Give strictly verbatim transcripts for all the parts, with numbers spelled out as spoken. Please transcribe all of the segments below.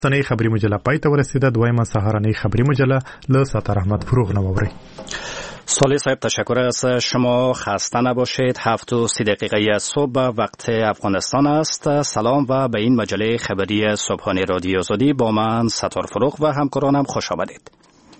تنه خبری مجله پای ته ورسیده. دویمه سهارنی خبری مجله له ساتر احمد فروغ نووری. صالح صاحب تشکر از شما. خسته نباشید. هفت و سی دقیقه صبح وقت افغانستان است. سلام و به این مجله خبری صبحانه رادیو آزادی با من ستار فروغ و همکارانم خوش آمدید.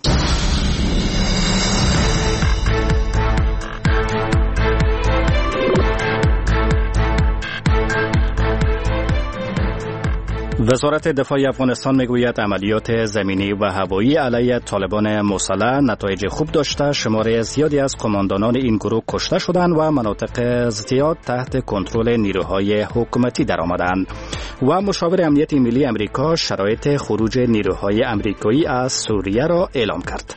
وزارت دفاع افغانستان میگوید عملیات زمینی و هوایی علیه طالبان مسلح نتایج خوب داشته. شمار زیادی از قماندانان این گروه کشته شدند و مناطق زیاد تحت کنترل نیروهای حکومتی درآمدند. و مشاور امنیت ملی امریکا شرایط خروج نیروهای امریکایی از سوریه را اعلام کرد.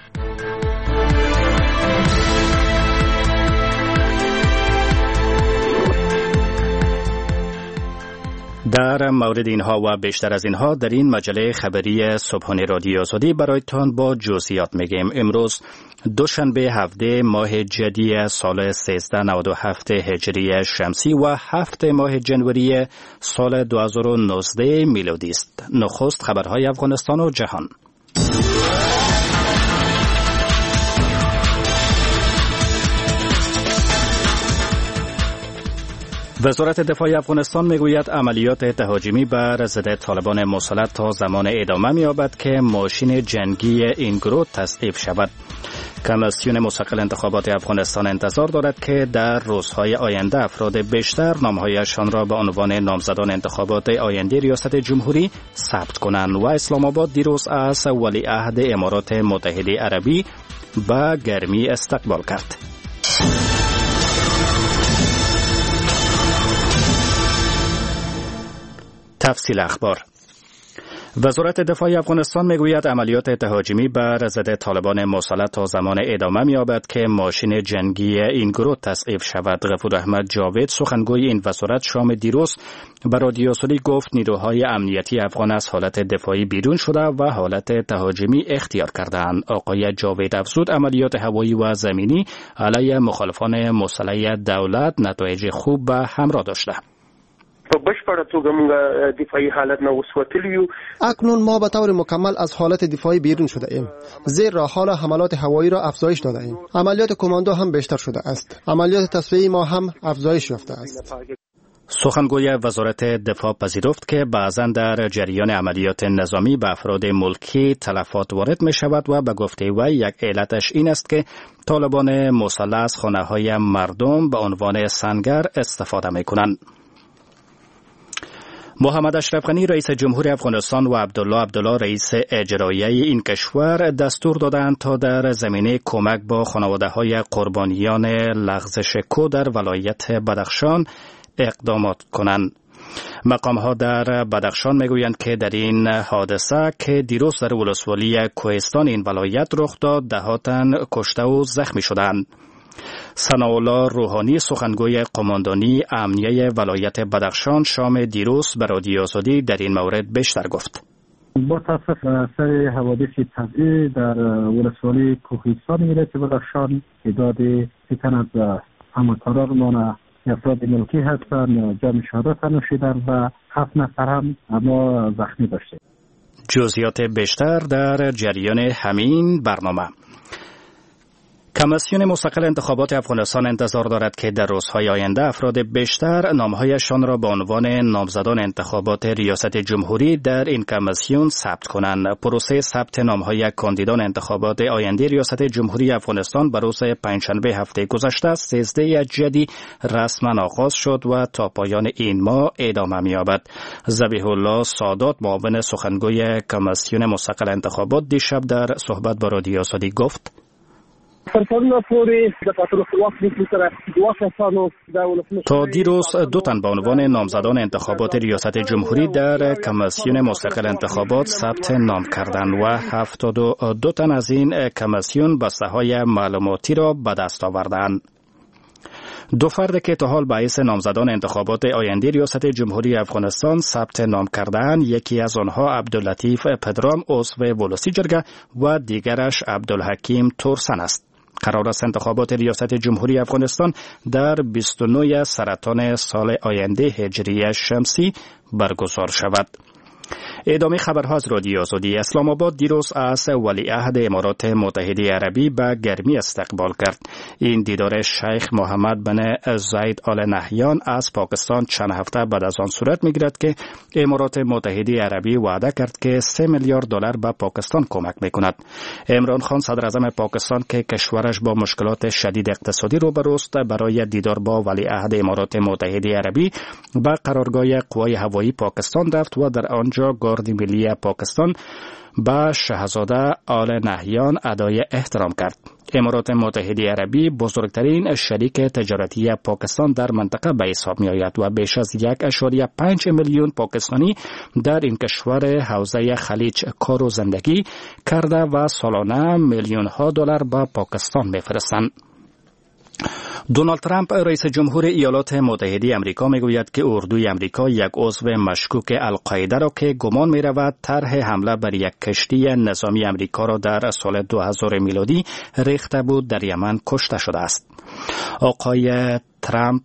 در مورد اینها و بیشتر از اینها در این مجله خبری صبحانه رادیو آزادی برایتان با جزئیات میگیم. امروز دوشنبه هفده ماه جدی سال سیزده نود و هفت هجری شمسی و هفت ماه جنوری سال دو هزار و نوزده میلادی است. نخست خبرهای افغانستان و جهان. وزارت دفاع افغانستان میگوید عملیات تهاجمی بر ضد طالبان مسلح تا زمان ادامه می‌یابد که ماشین جنگی این گروه تصویب شود. کمیسیون مستقل انتخابات افغانستان انتظار دارد که در روزهای آینده افراد بیشتر نامهایشان را به عنوان نامزدان انتخابات آینده ریاست جمهوری ثبت کنند. و اسلام آباد دیروز از ولیعهد امارات متحده عربی با گرمی استقبال کرد. تفصیل اخبار. وزارت دفاع افغانستان میگوید عملیات تهاجمی بر ضد طالبان مسلح تا زمان ادامه می‌یابد که ماشین جنگی این گروه تصویب شود. غفور احمد جاوید سخنگوی این وزارت شام دیروز به رادیو آزادی گفت نیروهای امنیتی افغان از حالت دفاعی بیرون شده و حالت تهاجمی اختیار کردند. آقای جاوید افزود عملیات هوایی و زمینی علیه مخالفان مسلح دولت نتایج خوب به همراه داشته. په بشپړه توګه موږ دفاعي حالت نه وسوتلی یو. اکنون ما به طور مکمل از حالت دفاعی بیرون شده ایم، زیرا حال حملات هوایی را افزایش داده ایم. عملیات کماندو هم بیشتر شده است. عملیات تصفیه‌ای ما هم افزایش یافته است. سخنگوی وزارت دفاع پذیرفت که بعضا در جریان عملیات نظامی به افراد ملکی تلفات وارد می شود و به گفته وی یک علتش این است که طالبان مسلح از خانه‌های مردم به عنوان سنگر استفاده می کنند. محمد اشرف غنی رئیس جمهور افغانستان و عبدالله عبدالله رئیس اجرایی این کشور دستور دادند تا در زمینه کمک با خانواده‌های قربانیان لغزش کو در ولایت بدخشان اقدامات کنند. مقام‌ها در بدخشان میگویند که در این حادثه که دیروز در ولسوالی کوهستان این ولایت رخ داد ده تن کشته و زخمی شدند. ثناءالله روحانی سخنگوی قماندانی امنیه ولایت بدخشان شام دیروز به رادیو آزادی در این مورد بیشتر گفت. با تاسف اثر حوادث طبیعی در ولسوالی کوهستان ولایت بدخشان تعداد سیتن از همکارانمان افراد ملکی هستند جام شهادت نوشیدند و هفت نفر هم اما زخمی داشته. جزئیات بیشتر در جریان همین برنامه. کمیسیون مستقل انتخابات افغانستان انتظار دارد که در روزهای آینده افراد بیشتر نامهایشان را به عنوان نامزدان انتخابات ریاست جمهوری در این کمیسیون ثبت کنند. پروسه ثبت نامهای کاندیدان انتخابات آینده ریاست جمهوری افغانستان به روز پنجشنبه هفته گذشته سیزده جدی رسما آغاز شد و تا پایان این ماه ادامه می‌یابد. ذبیح الله سادات معاون سخنگوی کمیسیون مستقل انتخابات دیشب در صحبت با رادیو آزادی گفت: تا دیروز دو تن به عنوان نامزدان انتخابات ریاست جمهوری در کمیسیون مستقل انتخابات ثبت نام کردند و هفتاد و دو تن از این کمیسیون بسته‌های معلوماتی را به دست آوردند. دو فرد که تا حال باعث نامزدان انتخابات آینده ریاست جمهوری افغانستان ثبت نام کردند، یکی از آنها عبداللطیف پدرام عضو ولسی جرگه و دیگرش عبدالحکیم تورسن است. قرار است انتخابات ریاست جمهوری افغانستان در بیست و نه سرطان سال آینده هجری شمسی برگزار شود. ادامه خبرها از رادیو آزادی. اسلام آباد دیروز از ولیعهد امارات متحده عربی به گرمی استقبال کرد. این دیدار شیخ محمد بن زاید آل نهیان از پاکستان چند هفته بعد از آن صورت میگیرد که امارات متحده عربی وعده کرد که سه میلیارد دلار به پاکستان کمک میکند. عمران خان صدر اعظم پاکستان که کشورش با مشکلات شدید اقتصادی روبروست، برای دیدار با ولیعهد امارات متحده عربی به قرارگاه قوای هوایی پاکستان رفت و در آنجا گارد ملی پاکستان به شاهزاده آل نهیان ادای احترام کرد. امارات متحده عربی بزرگترین شریک تجارتی پاکستان در منطقه به حساب می آید و بیش از یک ممیز پنج میلیون پاکستانی در این کشور حوزه خلیج کار و زندگی کرده و سالانه میلیون ها دلار به پاکستان می فرستند. دونالد ترامپ رئیس جمهور ایالات متحده آمریکا میگوید که اردوی آمریکا یک عضو مشکوک القاعده را که گمان می رود طرح حمله بر یک کشتی نظامی آمریکا را در سال دو هزار میلادی ریخته بود در یمن کشته شده است. آقای ترامپ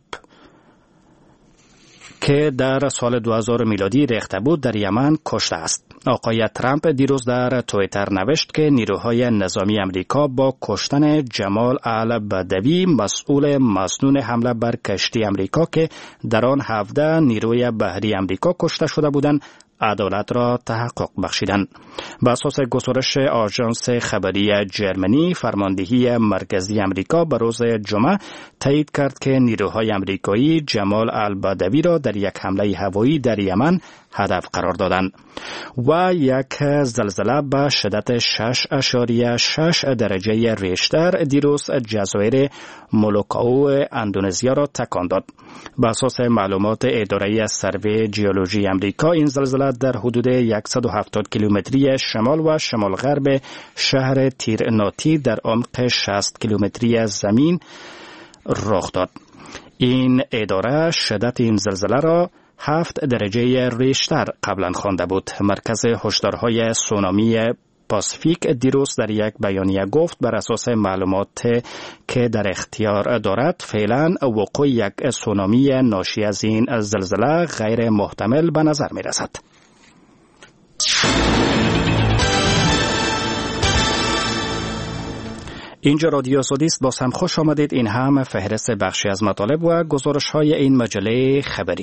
که در سال دو هزار میلادی ریخته بود در یمن کشته است. آقای ترامپ دیروز در توییتر نوشت که نیروهای نظامی آمریکا با کشتن جمال البدوی مسئول مسنون حمله بر کشتی آمریکا که در آن هفده نیروی بحری آمریکا کشته شده بودند عدالت را تحقق بخشیدند. بر اساس گزارش آژانس خبری جرمنی، فرماندهی مرکزی آمریکا به روز جمعه تایید کرد که نیروهای آمریکایی جمال البدوی را در یک حمله هوایی در یمن هدف قرار دادند و یک زلزله به شدت شش اشاریه شش درجه ریشتر دیروز جزایر مولوکائو اندونزیا را تکان داد. بر اساس معلومات اداره سروی ژئولوژی آمریکا، این زلزله در حدود صد و هفتاد کیلومتری شمال و شمال غرب شهر تیرناتی در عمق شصت کیلومتری زمین رخ داد. این اداره شدت این زلزله را هفت درجه ریشتر قبلا خوانده بود. مرکز هشدارهای سونامی پاسیفیک دیروز در یک بیانیه گفت بر اساس معلومات که در اختیار دارد فعلا وقوع یک سونامی ناشی از این زلزله غیر محتمل به نظر می رسد. اینجا رادیو آزادی است. باز هم خوش آمدید. این هم فهرست بخشی از مطالب و گزارش های این مجله خبری.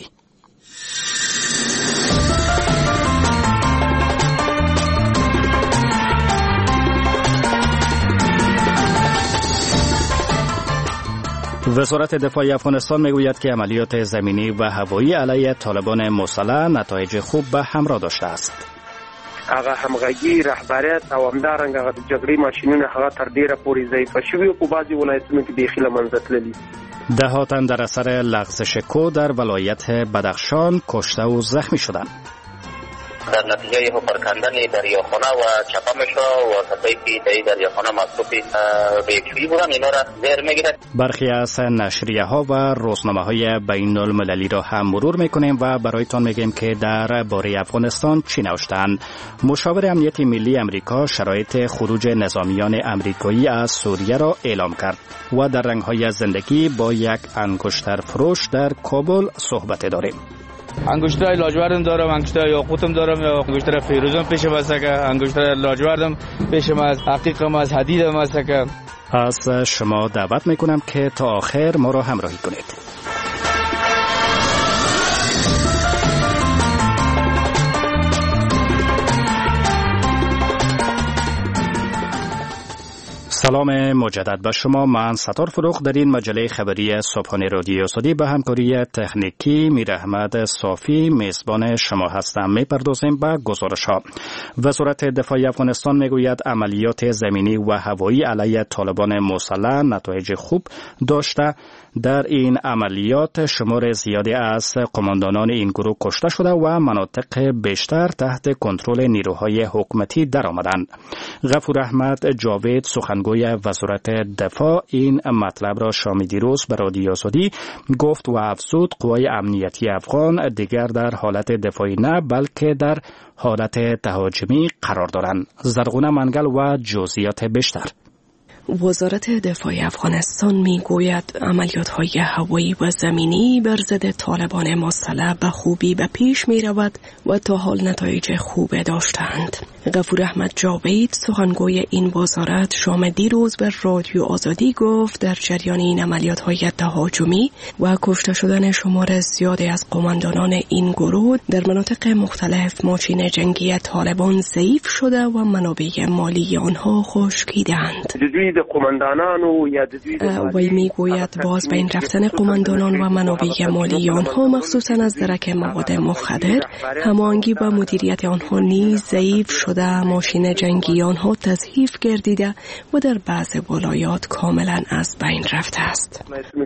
وزارت دفاع افغانستان میگوید که عملیات زمینی و هوایی علیه طالبان مسلح نتایج خوب به همراه داشته است. هغه همغږي رهبریت او همدارنګه هغه جګړې ماشینونه هغه تر ډیره پورې ضعیفه شوي او په بعضې ولایتونو کې بیخي له منځه تللي. ده تن در اثر لغزش کو در ولایت بدخشان کشته و زخمی شدند. در نتیجه پرکندن دریاخانه و چپه میشه و کسایی که در دریاخانه مصروف به یک شویی بودن اینا را زیر میگیرد. برخی از نشریه ها و روزنامه های بین المللی را هم مرور میکنیم و برایتان میگیم که در باره افغانستان چی نوشتند. مشاور امنیت ملی امریکا شرایط خروج نظامیان امریکایی از سوریه را اعلام کرد و در رنگ های زندگی با یک انگشتر فروش در کابل صحبت داریم. انگشتر لاجوردم دارم، انگشتر یاقوتم دارم، یا انگشتر فیروزم پیشم است که انگشتر لاجوردم پیشم از حقیقم از حدیدم است که. از شما دعوت میکنم که تا آخر ما را همراهی کنید. سلام مجدد به شما. من ستار فروغ در این مجله خبری صبحانه رادیو آزادی به همکاری تکنیکی میر احمد صافی میزبان شما هستم. میپردازیم به گزارش ها. وزارت دفاع افغانستان میگوید عملیات زمینی و هوایی علیه طالبان مسلح نتایج خوب داشته. در این عملیات شمار زیادی از قماندانان این گروه کشته شده و مناطق بیشتر تحت کنترل نیروهای حکومتی درآمدند. غفور احمد جاوید سخنگوی وزارت دفاع این مطلب را شام دیروز به رادیو آزادی گفت و افزود قوای امنیتی افغان دیگر در حالت دفاعی نه بلکه در حالت تهاجمی قرار دارند. زرغونه منگل و جزئیات بیشتر. وزارت دفاع افغانستان میگوید عملیات‌های هوایی و زمینی بر ضد طالبان مسلح به خوبی به پیش می‌رود و تا حال نتایج خوب داشتند. غفور احمد جاوید سخنگوی این وزارت شام دیروز به رادیو آزادی گفت در جریان این عملیات‌های تهاجمی و کشته شدن شمار زیادی از قماندانان این گروه در مناطق مختلف ماشین جنگی طالبان ضعیف شده و منابع مالی آنها خشکیدند. وی میگوید باز بین رفتن قماندانان و منابع مالی آنها مخصوصا از درک مواد مخدر هماهنگی و مدیریت آنها نیز ضعیف شده، ماشین جنگی آنها تضعیف گردیده و در بعض ولایات کاملا از بین رفته است.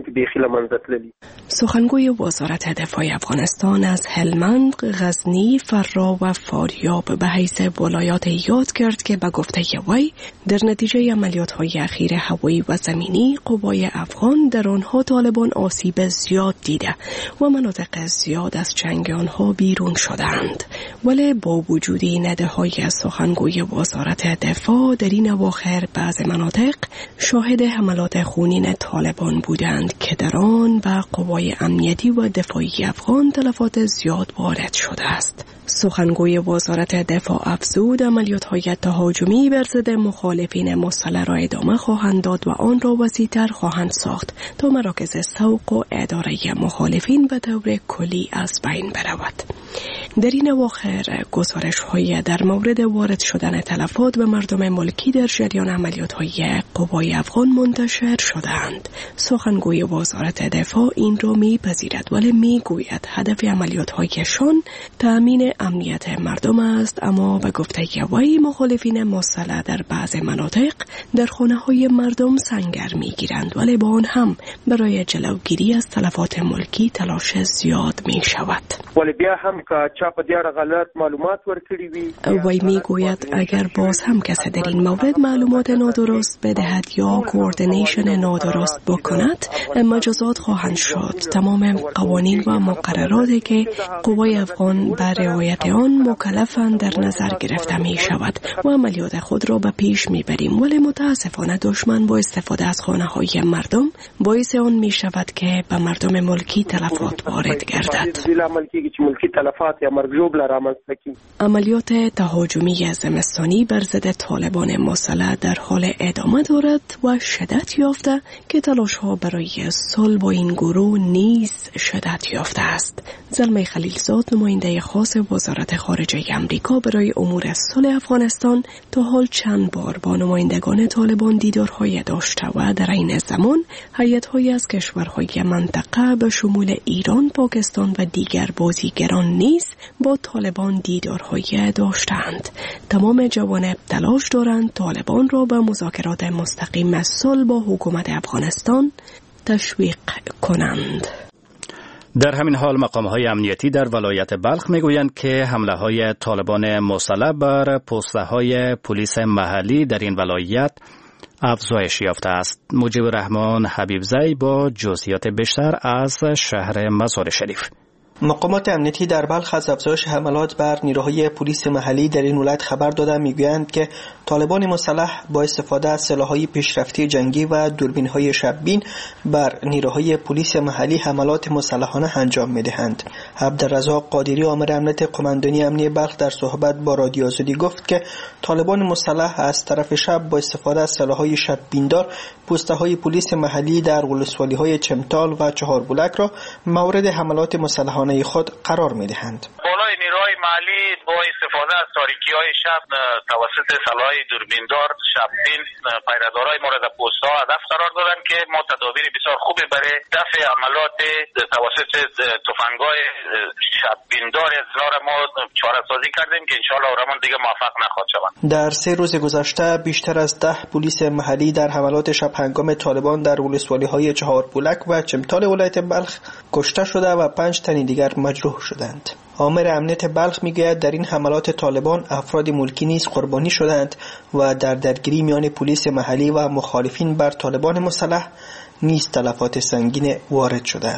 سخنگوی وزارت دفاع افغانستان از هلمند، غزنی، فرا و فاریاب به حیث ولایات یاد کرد که به گفته وی در نتیجه عملیات‌های اخیر هوایی و زمینی قوای افغان در آنها طالبان آسیب زیاد دیده و مناطق زیاد از جنگ آنها بیرون شدند. ولی با وجود این ادعاهای سخنگوی وزارت دفاع در این اواخر بعض مناطق شاهد حملات خونین طالبان بودند که در آن به قوای امنیتی و دفاعی افغان تلفات زیاد وارد شده است. سخنگوی وزارت دفاع افزود عملیات‌های تهاجمی بر ضد مخالفین مسلح را ادامه خواهند داد و آن را وسیع‌تر خواهند ساخت تا مراکز سوق و اداره مخالفین به طور کلی از بین برود. در این اواخر گزارش‌های در مورد وارد شدن تلفات به مردم ملکی در جریان عملیات‌های قوای افغان منتشر شدند. سخنگوی وزارت دفاع این را می‌پذیرد ولی می‌گوید هدف عملیات‌هایشان تأمین امنیت مردم است، اما به گفته وی مخالفین مسلح در بعض مناطق در خانه‌های مردم سنگر می‌گیرند ولی با آن هم برای جلوگیری از تلفات ملکی تلاش زیاد می‌شود. ولی بیا هم که چاپ دیار غلط معلومات ورکړي وي. وی میگوید اگر باز هم کسی در این مورد معلومات نادرست بدهد یا کوردینیشن نادرست بکند مجازات خواهند شد. تمام قوانین و مقرراتی که قوای افغان بر رعایت آن مکلفند در نظر گرفته می شود و عملیات خود را به پیش می بریم، ولی متاسفانه دشمن با استفاده از خانه های مردم باعث آن می شود که به مردم ملکی تلفات وارد گردد. عملیات تهاجمی زمستانی بر ضد طالبان مسلح در حال ادامه دارد و شدت یافته که تلاش‌ها برای صلح با این گروه نیز شدت یافته است. زلمه خلیلزاد نماینده خاص وزارت خارجه آمریکا برای امور صلح افغانستان تا حال چند بار با نمایندگان طالبان دیدارهای داشته و در این زمان هیئت‌هایی از کشورهای منطقه به شمول ایران، پاکستان و دیگر بازیگران نیز با طالبان دیدارهای داشتند. تمام جوانب تلاش دارند طالبان را به مذاکرات مستقیم صلح با حکومت افغانستان تشویق کنند. در همین حال مقام‌های امنیتی در ولایت بلخ میگویند که حمله‌های طالبان مسلح بر پست‌های پلیس محلی در این ولایت افزایش یافته است. مجیب الرحمن حبیبزی با جزئیات بیشتر از شهر مزار شریف. مقامات امنیتی در بلخ از افزایش حملات بر نیروهای پلیس محلی در این ولایت خبر داده. میگویند که طالبان مسلح با استفاده از سلاح‌های پیشرفته جنگی و دوربین‌های شب‌بین بر نیروهای پلیس محلی حملات مسلحانه انجام می‌دهند. عبدالرزاق قادری آمر امنیت قماندانی امنیتی بلخ در صحبت با رادیو آزادی گفت که طالبان مسلح از طرف شب با استفاده از سلاح‌های شب‌بیندار پست‌های پلیس محلی در ولسوالی‌های چمتال و چهاربلک را مورد حملات مسلحانه خود قرار می‌دهند. بالای نیروهای محلی با استفاده از تاریکی‌های شب توسط سلاح‌های دوربیندار شب‌بین پیره‌دارای مورد پست‌ها هدف قرار دادند که ما تدابیر بسیار خوبی برای دفع عملات توسط تفنگ‌های شب‌بیندار از نار ما چاره‌سازی کردیم که ان شاءالله اورمان دیگه موفق نخواهد شوند. در سه روز گذشته بیشتر از ده پلیس محلی در حملات شب هنگام طالبان در ولسوالی‌های چهاربلک و چمتال ولایت بلخ کشته شده و پنج تن دیگر مجروح شدند. آمر امنیت بلخ میگوید در این حملات طالبان افراد ملکی نیز قربانی شدند و در درگیری میان پلیس محلی و مخالفین بر طالبان مسلح نیز تلفات سنگین وارد شده است.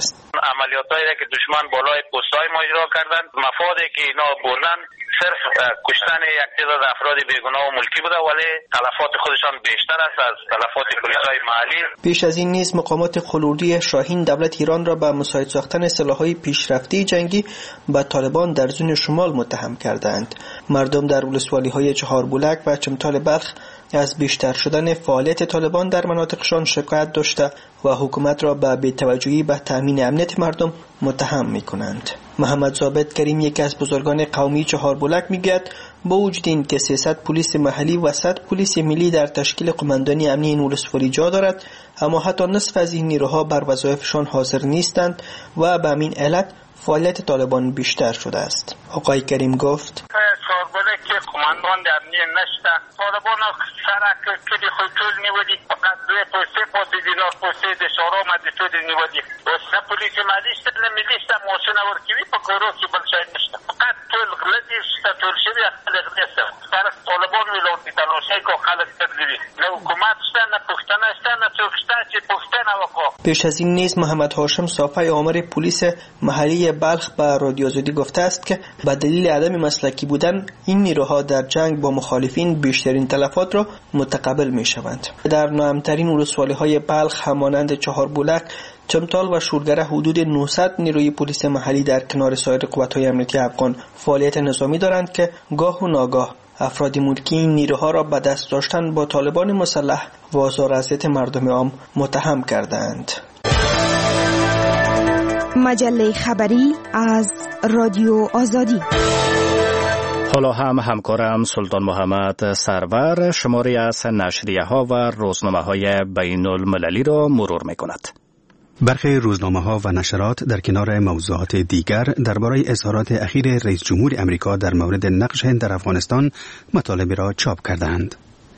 عملیاتایی که دشمن بالای پست‌های ما اجرا کردند، مفادی که اینا بردن صرف کشتن یک تعداد افراد بیگناه و ملکی بوده، ولی تلفات خودشان بیشتر است از تلفات پلیس‌های محلی. پیش از این نیز مقامات خلوردی شاهین دولت ایران را به مساعد ساختن سلاح‌های پیشرفته جنگی به طالبان در زون شمال متهم کردند. مردم در ولسوالی‌های چهاربولک و چمتال بلخ از بیشتر شدن فعالیت طالبان در مناطقشان شکایت داشته و حکومت را به بی‌توجهی به تامین امنیت مردم متهم می‌کنند. محمد ثابت کریم، یکی از بزرگان قومی چهاربولک، میگوید با وجود این که سیصد پلیس محلی و صد پلیس ملی در تشکیل قماندانی امنی این ولسوالی جا دارد، اما حتی نصف از این نیروها بر وظایفشان حاضر نیستند و به همین علت فعالیت طالبان بیشتر شده است. آقای کریم گفت: چهاربولک که قماندان امنی نشته، طالبان سرک کلی خود طول نیودی، فقط دوی پوسته پوسته دینار پوسته دشارا مدی طول نیودی و سه پولیس ملیشت نمیلیشت موشن ورکیوی پا گروه که بلشای نشته، فقط طول غلطی شده طول شوی اخلی غلیسته سرک طالبان ویلوردی تلوشه که خلق کردیوی نه حکومت شده نه پختنه شده نه چوکشته چی پختن وکا. پیش از این نیز محمد هاشم صافی آمر پلیس محلی بلخ به رادیو آزادی گفته است که به دلیل عدم مسلکی بودن این نیروها در جنگ با مخالفین بیشترین تلفات را متقبل می شوند. در ناامترین ولسوالی های بلخ همانند چهاربولک، چمتال و شورگره حدود نهصد نیروی پلیس محلی در کنار سایر قوت‌های امنیتی افغان فعالیت نظامی دارند که گاه و ناگاه افراد ملکی این نیروها را به دست داشتن با طالبان مسلح و آزار و اذیت مردم عام متهم کردند. مجله خبری از رادیو آزادی. حالا هم همکارم سلطان محمد سرور شماری از نشریه ها و روزنامه های بین المللی را مرور می کند. برخی روزنامه ها و نشرات در کنار موضوعات دیگر درباره اظهارات اخیر رئیس جمهور امریکا در مورد نقش هند در افغانستان مطالبی را چاپ کردند.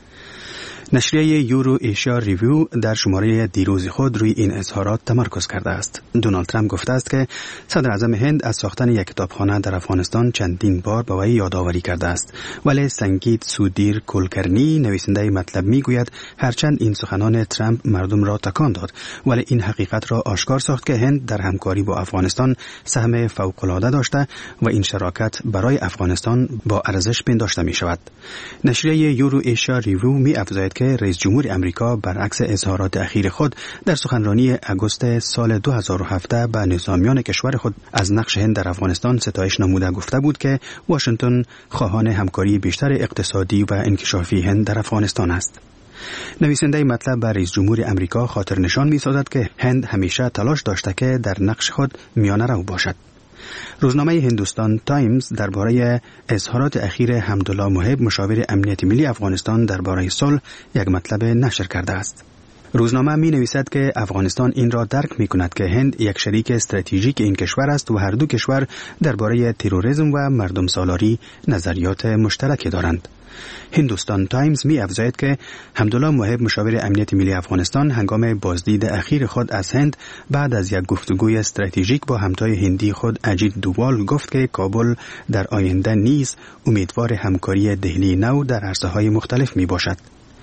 نشریه یورو ایشیا ریویو در شماره دیروز خود روی این اظهارات تمرکز کرده است. دونالد ترامپ گفته است که صدر اعظم هند از ساختن یک کتابخانه در افغانستان چندین بار به وی یادآوری کرده است، ولی سنگیت سودیر کلکرنی نویسنده مطلب میگوید هرچند این سخنان ترامپ مردم را تکان داد، ولی این حقیقت را آشکار ساخت که هند در همکاری با افغانستان سهم فوق‌العاده داشته و این شراکت برای افغانستان با ارزش پنداشته می شود. نشریه یورو ایشیا ریویو می افزاید که رئیس جمهور امریکا برعکس اظهارات اخیر خود در سخنرانی اگوست سال دو هزار و هفده به نظامیان کشور خود از نقش هند در افغانستان ستایش نموده گفته بود که واشنگتن خواهان همکاری بیشتر اقتصادی و انکشافی هند در افغانستان است. نویسنده مطلب به رئیس جمهور امریکا خاطر نشان می سازد که هند همیشه تلاش داشته که در نقش خود میانه رو باشد. روزنامه هندوستان تایمز درباره اظهارات اخیر حمدالله محب مشاور امنیت ملی افغانستان درباره صلح یک مطلب نشر کرده است. روزنامه می نویسد که افغانستان این را درک می کند که هند یک شریک استراتژیک این کشور است و هر دو کشور درباره تروریسم و مردم سالاری نظریات مشترکی دارند. هندوستان تایمز می افزاید که حمدالله محب مشاور امنیت ملی افغانستان هنگام بازدید اخیر خود از هند بعد از یک گفتگوی استراتژیک با همتای هندی خود اجیت دووال گفت که کابل در آینده نیز امیدوار همکاری دهلی نو در عرصه‌های مختلف می باشد.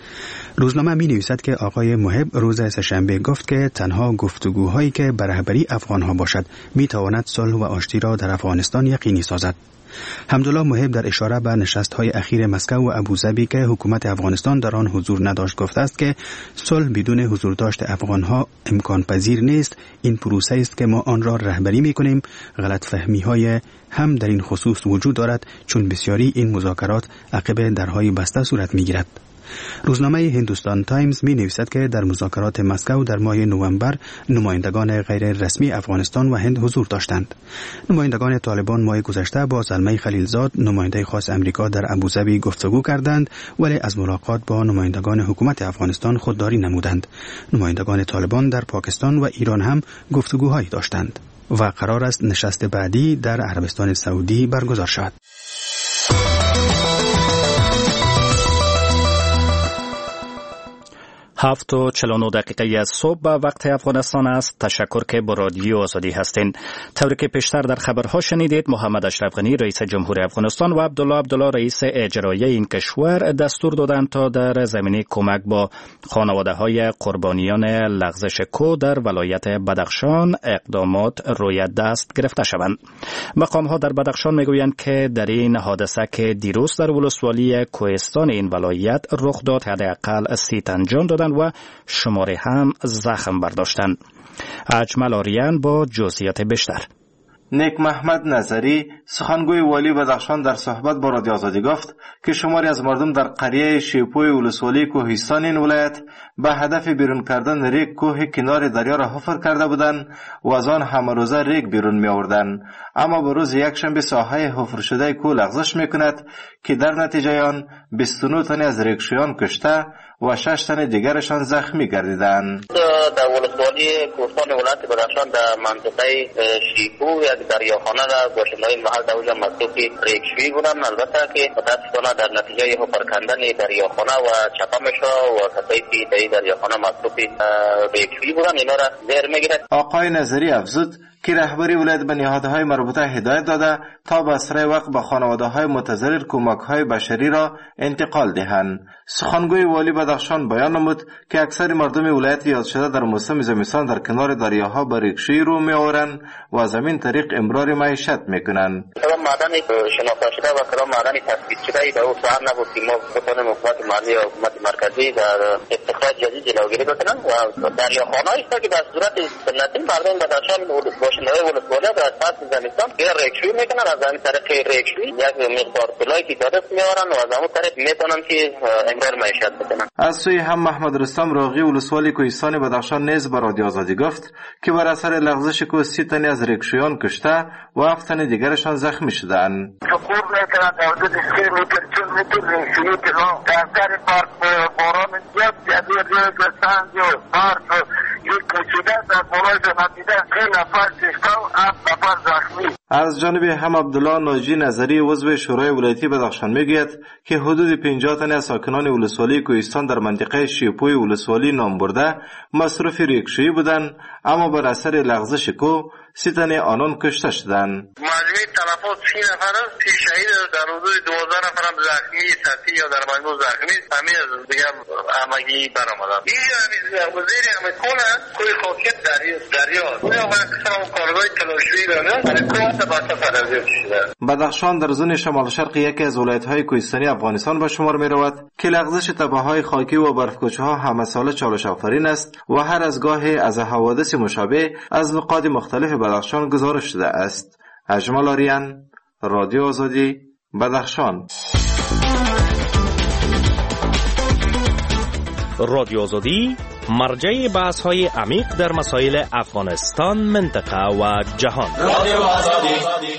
روزنامه می نویسد که آقای محب روز سه‌شنبه گفت که تنها گفتگوهایی که بر رهبری افغانها باشد می تواند صلح و آشتی را در افغانستان یقینی سازد. حمدالله محب در اشاره به نشست‌های اخیر مسکو و ابوظبی که حکومت افغانستان در آن حضور نداشت گفته است که صلح بدون حضور داشت افغانها امکان پذیر نیست. این پروسه است که ما آن را رهبری می‌کنیم. غلط فهمی‌های هم در این خصوص وجود دارد چون بسیاری این مذاکرات عقب درهای بسته صورت می‌گیرد. روزنامه هندوستان تایمز می نویسد که در مذاکرات مسکو در ماه نوامبر نمایندگان غیر رسمی افغانستان و هند حضور داشتند. نمایندگان طالبان ماه گذشته با زلمه خلیلزاد نماینده خاص امریکا در ابوظبی گفتگو کردند، ولی از ملاقات با نمایندگان حکومت افغانستان خودداری نمودند. نمایندگان طالبان در پاکستان و ایران هم گفتگوهایی داشتند و قرار است نشست بعدی در عربستان سعودی برگزار شود. هفت و چهل و نه دقیقه از صبح به وقت افغانستان است. تشکر که با رادیو آزادی هستین. طوری که پیشتر در خبرها شنیدید، محمد اشرف غنی رئیس جمهوری افغانستان و عبدالله عبدالله رئیس اجرایی این کشور دستور دادند تا در زمینه کمک با خانواده‌های قربانیان لغزش کو در ولایت بدخشان اقدامات روی دست گرفته شوند. مقام‌ها در بدخشان میگویند که در این حادثه که دیروز در ولسوالی کوهستان این ولایت رخ داد، حداقل سی تن جان دادند و شماره هم زخم برداشتند. اجمل آریان با جزئیات بیشتر. نیک محمد نظری سخنگوی والی بدخشان در صحبت با رادیو آزادی گفت که شماری از مردم در قریه شیپوی ولسوالی کوهستان این ولایت به هدف بیرون کردن ریگ کوه کنار دریا را حفر کرده بودند و از آن همه روزه ریگ بیرون می آوردند، اما به روز یکشنبه ساحه حفر شده کوه لغزش می کند که در نتیجه آن بیست و نه تن از ریگشویان کشته و شش تن دیگرشان زخمی گردیدند. در ولسوالی کوهستان ولایت بدخشان در منطقه شیپو یک دریاخانه را باشنده‌های محل در اونجا مصروف ریگشویی بودند. البته که متاسفانه در نتیجه حفر کردن دریاخانه و چپمشا و کسایی که در دریاخانه مصروف ریگشویی بودند اینا را زیر میگیرد. آقای نظری افزود که رهبری ولایت به نهادهای مربوطه هدایت داده تا به اسرع وقت به خانواده‌های متضرر کمک‌های بشری را انتقال دهند. سخنگوی والی بدخشان بیان نمود که اکثر مردم ولایت یاد شده در موسم زمستان در کنار دریاها به ریگشویی رو می‌آورند و از همین طریق امرار معیشت می‌کنند. کلام معدن شناخته شده و کلام معدن تثبیت شده در اون ساعت نبود که ما بتوانیم حکومت محلی و حکومت مرکزی در استخراج جدید جلوگیری بکنند و دریاخانه‌ای است که در صورت سنتی مردم بدخشان باشنده‌های ولسوالی در اساس زمستان که ریگشویی میکنن، از همین طریق ریگشویی یک مقدار پولایی که دادت میارن و از همون طریق میتونن که امرار معیشت بکنن. از سوی هم محمد رستم راغی ولسوالی کوهستان بدخشان نیز به رادیو آزادی گفت که بر اثر لغزش کوه سی تن از ریگشویان کشته و هفت تن دیگرشان زخمی شدند. سقوط میکنن در حدود سی متر چل متر ریگشویی که در سر پارک باران زیاد جدید ریگ سنگ و پارک یک کشیده در بالای زمینیده سه نفر کشته و هفت نفر زخمی. از جانب هم عبدالله ناجی نظری عضو شورای ولایتی بدخشان میگوید که حدود پنجاه تن از ساکنان ولسوالی کوهستان در منطقه شیپوی ولسوالی نام برده مصروف ریگشویی بودند، اما بر اثر لغزش کوه سی تن آنان کشته شدند. مجموع تلفات سی نفر است، سی شهید در حدود دوازده نفر هم زخمی سطحی یا در مجموع زخمی همین از دیگه همگی برآمدند. این همین وزیر همین کنه کوی خاکیت دریا دریا اون هم اکثر کارگاه تلاشویی داره برای کوه تبعات فرضی شده. بدخشان در زون شمال شرق یکی از ولایت‌های کوهستانی افغانستان به شمار می‌رود که لغزش تپه‌های خاکی و برف‌کوچه‌ها همه ساله چالش آفرین است و هر از گاهی از حوادث مشابه از نقاط مختلف بدخشان گزارش شده است. اجمل آریان، رادیو آزادی، بدخشان. رادیو آزادی مرجع بحث‌های عمیق در مسائل افغانستان، منطقه و جهان. رادیو آزادی.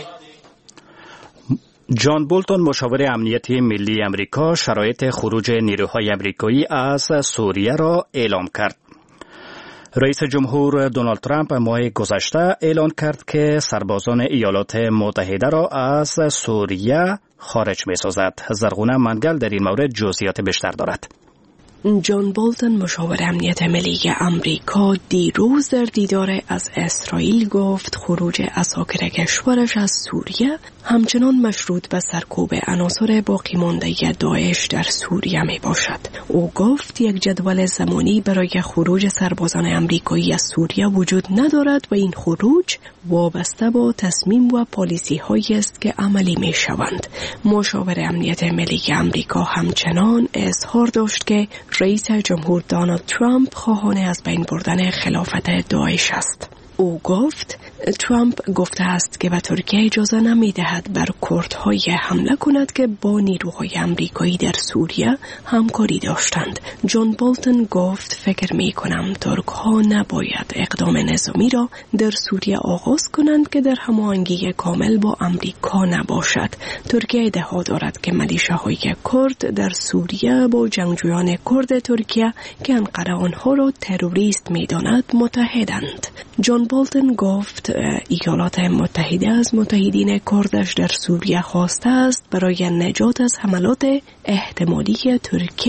جان بولتون مشاور امنیتی ملی امریکا شرایط خروج نیروهای امریکایی از سوریه را اعلام کرد. رئیس جمهور دونالد ترامپ ماه گذشته اعلان کرد که سربازان ایالات متحده را از سوریه خارج می‌سازد. زرغونه منگل در این مورد جزئیات بیشتر دارد. جان بولتون مشاور امنیت ملی امریکا دیروز در دیدار از اسرائیل گفت خروج اساکر کشورش از سوریه همچنان مشروط به سرکوب عناصر باقی مانده داعش در سوریه می باشد. او گفت یک جدول زمانی برای خروج سربازان امریکایی از سوریه وجود ندارد و این خروج وابسته با تصمیم و پالیسی هایی است که عملی می شوند. مشاور امنیت ملی امریکا همچنان اظهار داشت که رئیس جمهور دونالد ترامپ خواهان از بین بردن خلافت داعش است. او گفت ترامپ گفته است که به ترکیه اجازه نمی دهد بر کردهای حمله کند که با نیروهای امریکایی در سوریه همکاری داشتند. جان بولتون گفت فکر می کنم ترک ها نباید اقدام نظامی را در سوریه آغاز کنند که در هماهنگی کامل با امریکا نباشد. ترکیه ادعا دارد که میلیشیاهای کرد در سوریه با جنگجویان کرد ترکیه که انقره آنها را تروریست می داند متحدند. جان بولتون گفت ایالات متحده از متحدین کردش در سوریه خواسته است برای نجات از حملات احتمالی ترکیه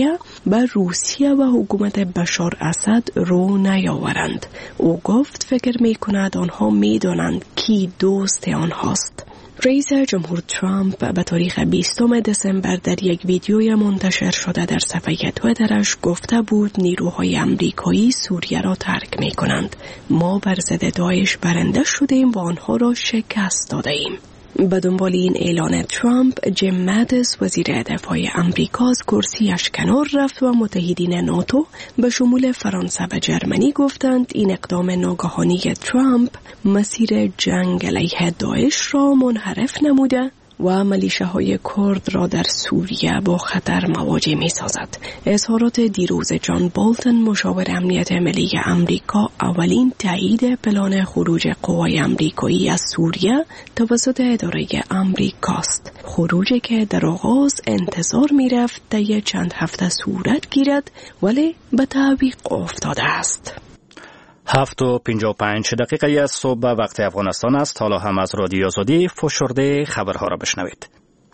به روسیه و حکومت بشار اسد رو نیاورند. او گفت فکر می کند آنها می دانند کی دوست آنهاست. رئیس جمهور ترامپ به تاریخ بیستم دسامبر در یک ویدیوی منتشر شده در صفحه تویترش گفته بود نیروهای امریکایی سوریه را ترک می کنند. ما بر ضد داعش برنده شدیم و آنها را شکست داده ایم. به دنبال این اعلان ترامپ، جیم ماتیس وزیر دفاع امریکا از کرسیش کنار رفت و متحدین ناتو به شمول فرانسه و جرمنی گفتند این اقدام ناگهانی ترامپ مسیر جنگ علیه داعش را منحرف نموده و ملیشه‌های کرد را در سوریه با خطر مواجه می‌سازد. اظهارات دیروز جان بولتن مشاور امنیت ملی امریکا اولین تایید پلان خروج قوای امریکایی از سوریه توسط اداره امریکاست. خروجی که در آغاز انتظار می‌رفت طی چند هفته صورت گیرد ولی به تعویق افتاده است. هفت و پنجاه و پنج دقیقه از صبح وقت افغانستان است. حالا هم از رادیو آزادی فشرده خبرها را بشنوید.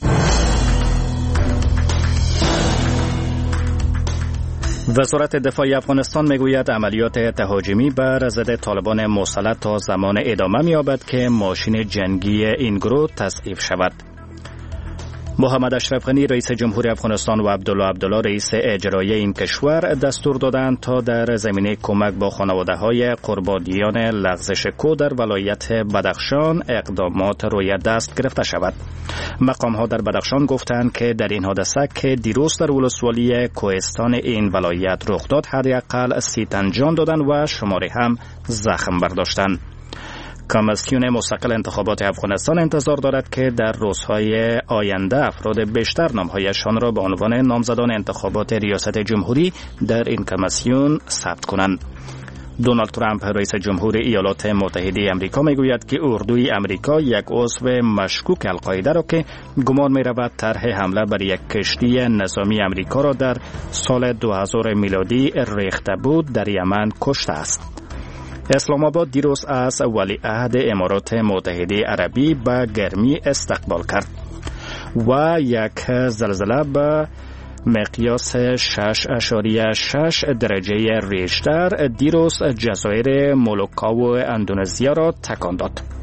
وزارت دفاع افغانستان میگوید عملیات تهاجمی بر ضد طالبان مسلط تا زمان ادامه می‌یابد که ماشین جنگی این گروه تضعیف شود. محمد اشرف غنی رئیس جمهور افغانستان و عبدالله عبدالله رئیس اجرایی این کشور دستور دادند تا در زمینه کمک با خانواده‌های قربانیان لغزش کو در ولایت بدخشان اقدامات روی دست گرفته شود. مقام‌ها در بدخشان گفتند که در این حادثه که دیروز در ولسوالی کوهستان این ولایت رخ داد حداقل سی تن جان دادند و شماری هم زخم برداشتند. کمیسیون مستقل انتخابات افغانستان انتظار دارد که در روزهای آینده افراد بیشتر نامهایشان را به عنوان نامزدان انتخابات ریاست جمهوری در این کمیسیون ثبت کنند. دونالد ترامپ رئیس جمهور ایالات متحده آمریکا میگوید که اردوی آمریکا یک عضو مشکوک القاعده را که گمان می‌رود طرح حمله بر یک کشتی نظامی آمریکا را در سال دو هزار میلادی ریخته بود در یمن کشته است. اسلام آباد دیروز از ولیعهد امارات متحده عربی به گرمی استقبال کرد و یک زلزله به مقیاس شش اشاریه شش درجه ریشتر دیروز جزایر مولوکا و اندونزیا را تکان داد.